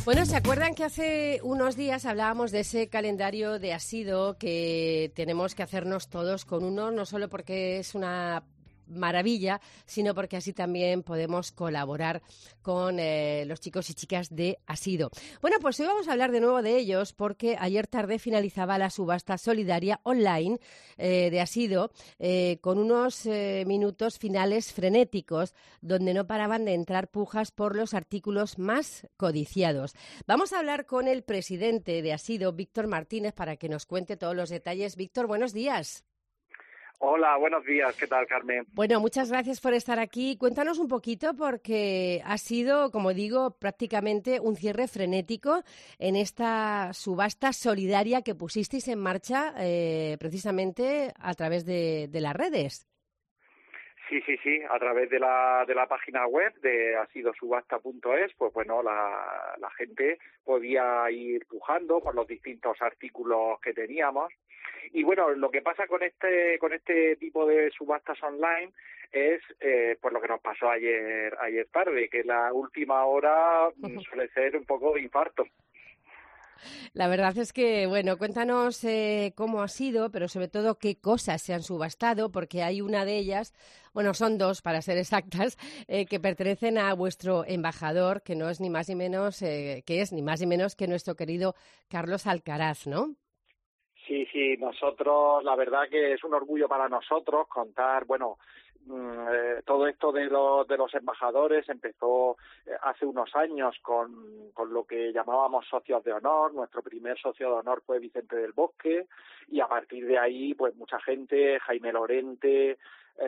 Bueno, ¿se acuerdan que hace unos días hablábamos de ese calendario de Asido que tenemos que hacernos todos con uno, no solo porque es una maravilla, sino porque así también podemos colaborar con los chicos y chicas de Asido? Bueno, pues hoy vamos a hablar de nuevo de ellos porque ayer tarde finalizaba la subasta solidaria online de Asido con unos minutos finales frenéticos donde no paraban de entrar pujas por los artículos más codiciados. Vamos a hablar con el presidente de Asido, Víctor Martínez, para que nos cuente todos los detalles. Víctor, buenos días. Hola, buenos días. ¿Qué tal, Carmen? Bueno, muchas gracias por estar aquí. Cuéntanos un poquito porque ha sido, como digo, prácticamente un cierre frenético en esta subasta solidaria que pusisteis en marcha precisamente a través de las redes. Sí, a través de la página web de asidosubasta.es, pues bueno, la gente podía ir pujando por los distintos artículos que teníamos. Y bueno, lo que pasa con este tipo de subastas online es pues lo que nos pasó ayer tarde, que la última hora suele ser un poco de infarto. La verdad es que, bueno, cuéntanos cómo ha sido, pero sobre todo qué cosas se han subastado, porque hay una de ellas, bueno, son dos para ser exactas, que pertenecen a vuestro embajador, que no es ni más ni menos, que nuestro querido Carlos Alcaraz, ¿no? Sí, nosotros, la verdad que es un orgullo para nosotros contar, bueno, todo esto de los embajadores empezó hace unos años con lo que llamábamos socios de honor. Nuestro primer socio de honor fue Vicente del Bosque y a partir de ahí pues mucha gente, Jaime Lorente,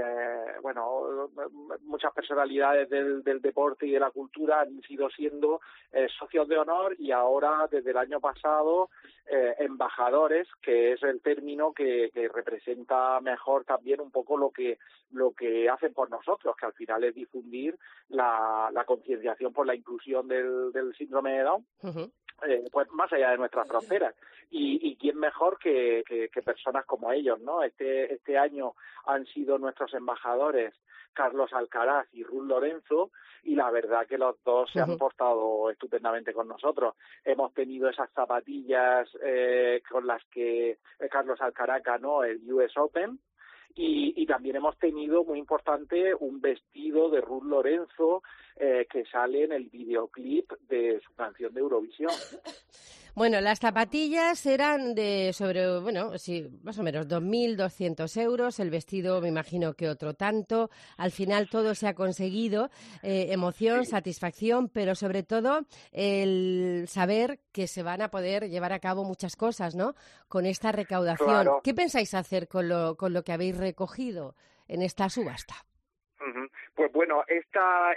muchas personalidades del deporte y de la cultura han sido siendo socios de honor y ahora desde el año pasado embajadores, que es el término que representa mejor también un poco lo que hacen por nosotros, que al final es difundir la concienciación por la inclusión del síndrome de Down. Uh-huh. Pues más allá de nuestras fronteras. Y quién mejor que personas como ellos, ¿no? Este año han sido nuestros embajadores Carlos Alcaraz y Ruth Lorenzo, y la verdad que los dos se han portado estupendamente con nosotros. Hemos tenido esas zapatillas con las que Carlos Alcaraz ganó el US Open, y también hemos tenido, muy importante, un vestido de Ruth Lorenzo que sale en el videoclip de su canción de Eurovisión. Bueno, las zapatillas eran más o menos 2.200 euros, el vestido me imagino que otro tanto. Al final todo se ha conseguido, emoción, satisfacción, pero sobre todo el saber que se van a poder llevar a cabo muchas cosas, ¿no?, con esta recaudación. Claro. ¿Qué pensáis hacer con lo que habéis recogido en esta subasta? Pues bueno, estas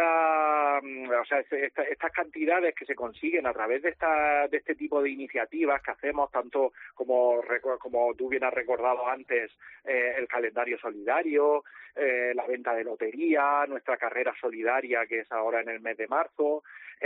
cantidades que se consiguen a través de este tipo de iniciativas que hacemos, tanto como tú bien has recordado antes, el calendario solidario, la venta de lotería, nuestra carrera solidaria que es ahora en el mes de marzo,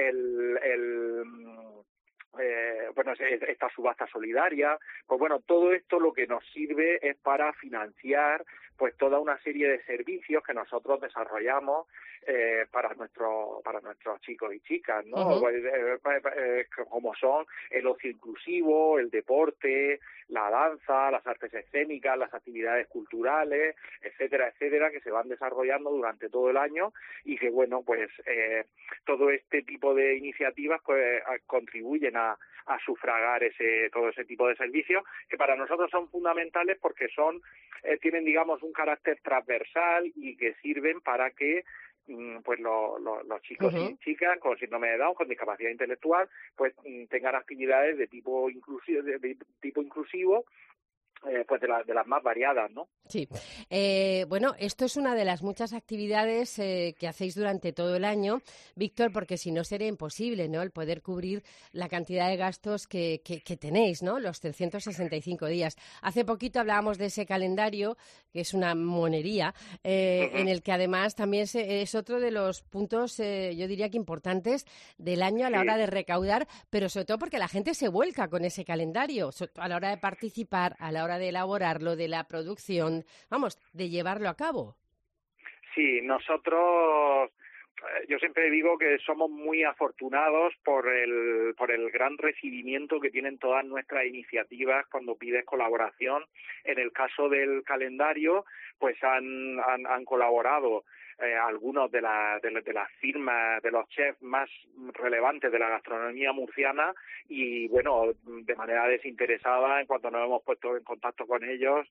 esta subasta solidaria, pues bueno, todo esto lo que nos sirve es para financiar pues toda una serie de servicios que nosotros desarrollamos para nuestros chicos y chicas, ¿no? Uh-huh. Como son el ocio inclusivo, el deporte, la danza, las artes escénicas, las actividades culturales, etcétera, que se van desarrollando durante todo el año y que, bueno, pues todo este tipo de iniciativas pues contribuyen a sufragar todo ese tipo de servicios que para nosotros son fundamentales porque tienen, digamos, un carácter transversal y que sirven para que pues los chicos y chicas con síndrome de Down, con discapacidad intelectual, pues tengan actividades de tipo inclusivo, pues de las más variadas, ¿no? Sí. Bueno, esto es una de las muchas actividades que hacéis durante todo el año, Víctor, porque si no sería imposible, ¿no?, el poder cubrir la cantidad de gastos que tenéis, ¿no?, los 365 días. Hace poquito hablábamos de ese calendario, que es una monería, en el que además también es otro de los puntos, yo diría que importantes del año a la hora de recaudar, pero sobre todo porque la gente se vuelca con ese calendario, a la hora de participar, a la hora de elaborarlo, de la producción, de llevarlo a cabo. Sí, nosotros yo siempre digo que somos muy afortunados por el gran recibimiento que tienen todas nuestras iniciativas cuando pides colaboración. En el caso del calendario, pues han colaborado algunos de las firmas, de los chefs más relevantes de la gastronomía murciana, y bueno, de manera desinteresada, en cuanto nos hemos puesto en contacto con ellos,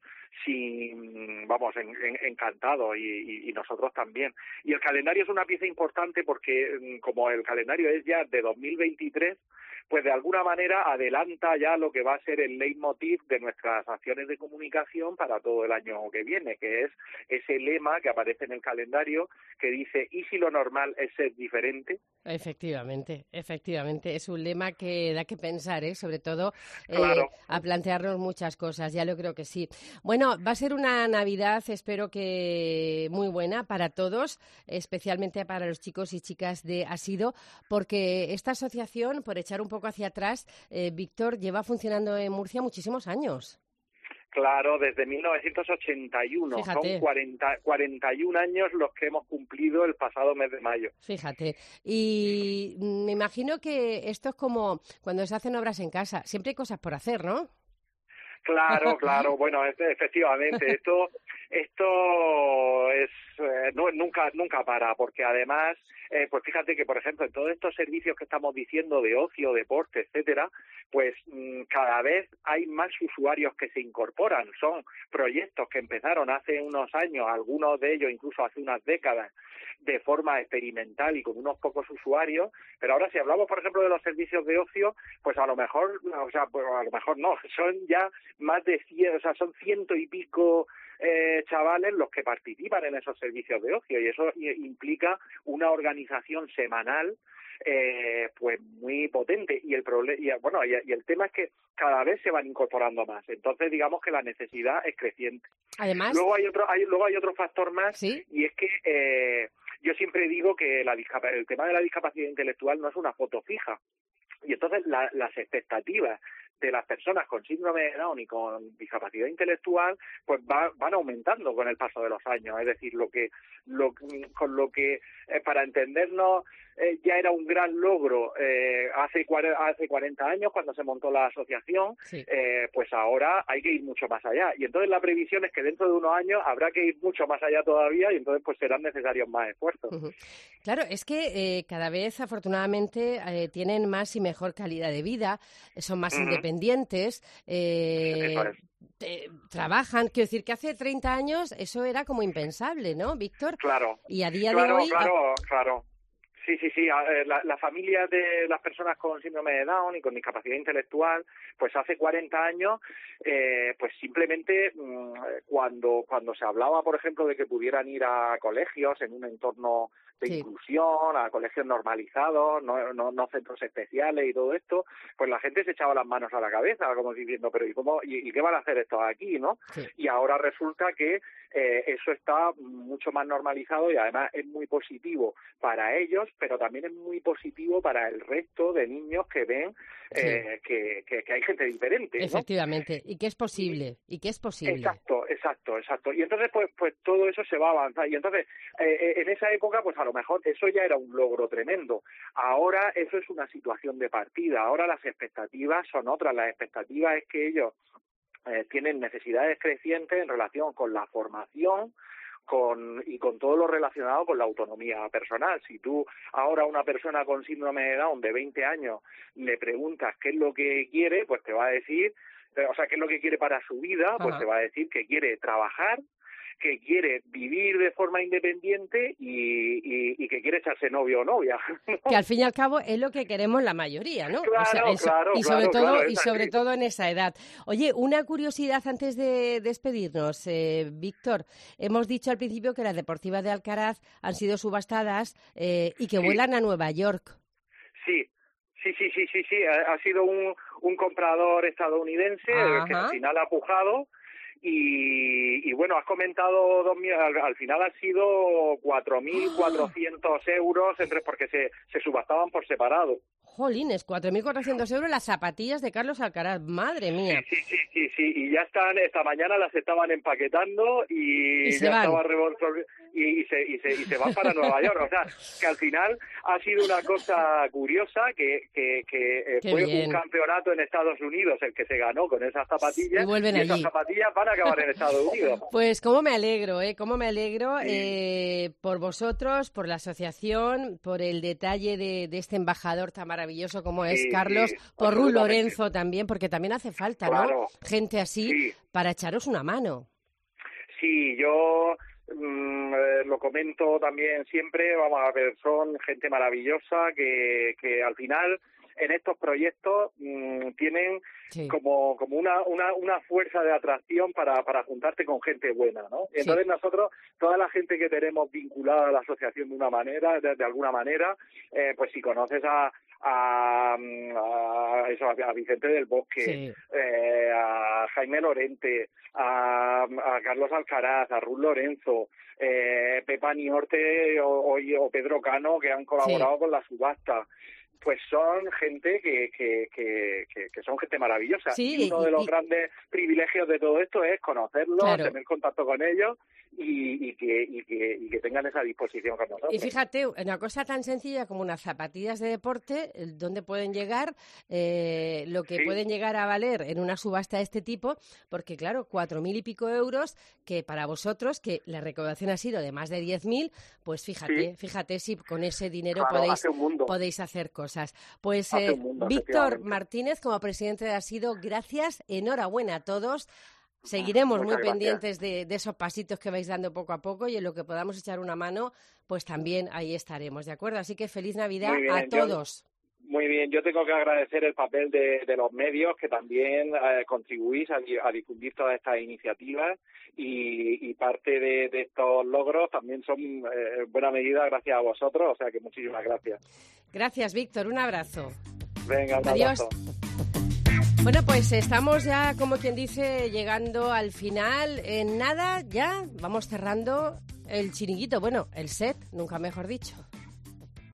encantados, y nosotros también. Y el calendario es una pieza importante porque, como el calendario es ya de 2023, pues de alguna manera adelanta ya lo que va a ser el leitmotiv de nuestras acciones de comunicación para todo el año que viene, que es ese lema que aparece en el calendario que dice: ¿y si lo normal es ser diferente? Efectivamente, es un lema que da que pensar, sobre todo Claro. a plantearnos muchas cosas, ya lo creo que sí. Bueno, va a ser una Navidad, espero que muy buena para todos, especialmente para los chicos y chicas de Asido, porque esta asociación, por echar un poco hacia atrás, Víctor, lleva funcionando en Murcia muchísimos años. Claro, desde 1981. Fíjate. Son 41 años los que hemos cumplido el pasado mes de mayo. Fíjate. Y me imagino que esto es como cuando se hacen obras en casa. Siempre hay cosas por hacer, ¿no? Claro. Bueno, efectivamente, esto es nunca para, porque además, pues fíjate que, por ejemplo, en todos estos servicios que estamos diciendo de ocio, deporte, etcétera, pues cada vez hay más usuarios que se incorporan. Son proyectos que empezaron hace unos años, algunos de ellos incluso hace unas décadas, de forma experimental y con unos pocos usuarios, pero ahora si hablamos, por ejemplo, de los servicios de ocio, pues a lo mejor no, son ya más de 100, son 100 y pico chavales los que participan en esos servicios de ocio, y eso implica una organización semanal pues muy potente, y el tema es que cada vez se van incorporando más, entonces digamos que la necesidad es creciente. Además, luego hay otro factor más, ¿sí? Y es que yo siempre digo que el tema de la discapacidad intelectual no es una foto fija, y entonces las expectativas de las personas con síndrome de Down y con discapacidad intelectual pues van aumentando con el paso de los años. Es decir, con lo que para entendernos ya era un gran logro hace 40 años cuando se montó la asociación, sí. Pues ahora hay que ir mucho más allá, y entonces la previsión es que dentro de unos años habrá que ir mucho más allá todavía, y entonces pues serán necesarios más esfuerzos. Uh-huh. Claro, es que cada vez afortunadamente tienen más y mejor calidad de vida, son más independientes, trabajan. Quiero decir que hace 30 años eso era como impensable, ¿no, Víctor? Claro. Y a día de hoy... Claro. Sí. La familia de las personas con síndrome de Down y con discapacidad intelectual, pues hace 40 años, pues simplemente cuando se hablaba, por ejemplo, de que pudieran ir a colegios en un entorno de inclusión, a colegios normalizados, no centros especiales y todo esto, pues la gente se echaba las manos a la cabeza, como diciendo, pero ¿y qué van a hacer estos aquí, no? Sí. Y ahora resulta que eso está mucho más normalizado, y además es muy positivo para ellos, pero también es muy positivo para el resto de niños que ven que hay gente diferente, ¿no? Efectivamente, y que es posible, Exacto. Y entonces pues todo eso se va a avanzar, y entonces en esa época pues a lo mejor eso ya era un logro tremendo. Ahora eso es una situación de partida, ahora las expectativas son otras. Las expectativas es que ellos tienen necesidades crecientes en relación con la formación, con todo lo relacionado con la autonomía personal. Si tú ahora a una persona con síndrome de Down de 20 años le preguntas qué es lo que quiere, pues te va a decir, qué es lo que quiere para su vida, pues te va a decir que quiere trabajar, que quiere vivir de forma independiente y que quiere echarse novio o novia. Que al fin y al cabo es lo que queremos la mayoría, ¿no? Claro, sobre todo en esa edad. Oye, una curiosidad antes de despedirnos, Víctor. Hemos dicho al principio que las deportivas de Alcaraz han sido subastadas y que vuelan a Nueva York. Sí. Ha sido un comprador estadounidense que al final ha pujado. Y bueno, has comentado, al final han sido 4.400 euros, porque se subastaban por separado. Jolines, 4.400 euros las zapatillas de Carlos Alcaraz, madre mía. Sí, y ya están, esta mañana las estaban empaquetando y se ya van. estaba y se van para Nueva York. O sea, que al final ha sido una cosa curiosa que fue bien. un campeonato en Estados Unidos el que se ganó con esas zapatillas Y vuelven allí. esas zapatillas van a acabar en Estados Unidos. Pues cómo me alegro, por vosotros, por la asociación, por el detalle de este embajador tan maravilloso como es Carlos, por Ruth Lorenzo también, porque también hace falta, claro, ¿no? Gente así para echaros una mano. Sí, yo lo comento también siempre, vamos a ver, son gente maravillosa que al final en estos proyectos tienen como una fuerza de atracción para juntarte con gente buena, ¿no? Entonces nosotros, toda la gente que tenemos vinculada a la asociación de una manera, de alguna manera, pues si conoces a Vicente del Bosque, a Jaime Lorente, a Carlos Alcaraz, a Ruth Lorenzo, Pepa Niorte o Pedro Cano, que han colaborado con la subasta. Pues son gente que son gente maravillosa. Y uno de los grandes privilegios de todo esto es conocerlos, tener contacto con ellos y que tengan esa disposición con nosotros. Y fíjate, una cosa tan sencilla como unas zapatillas de deporte, ¿dónde pueden llegar? Lo que pueden llegar a valer en una subasta de este tipo, porque claro, 4.000 y pico euros, que para vosotros, que la recaudación ha sido de más de 10.000, pues fíjate si con ese dinero podéis hacer cosas. Pues Víctor Martínez, como presidente de Asido, gracias, enhorabuena a todos. Seguiremos muy pendientes de esos pasitos que vais dando poco a poco y en lo que podamos echar una mano, pues también ahí estaremos, ¿de acuerdo? Así que feliz Navidad a todos. Muy bien, yo tengo que agradecer el papel de los medios que también contribuís a difundir todas estas iniciativas y parte de estos logros también son en buena medida gracias a vosotros, o sea que muchísimas gracias. Gracias, Víctor, un abrazo. Venga, un Adiós. abrazo. Bueno, pues estamos ya, como quien dice, llegando al final. En nada, ya vamos cerrando el chiringuito, bueno, el set, nunca mejor dicho.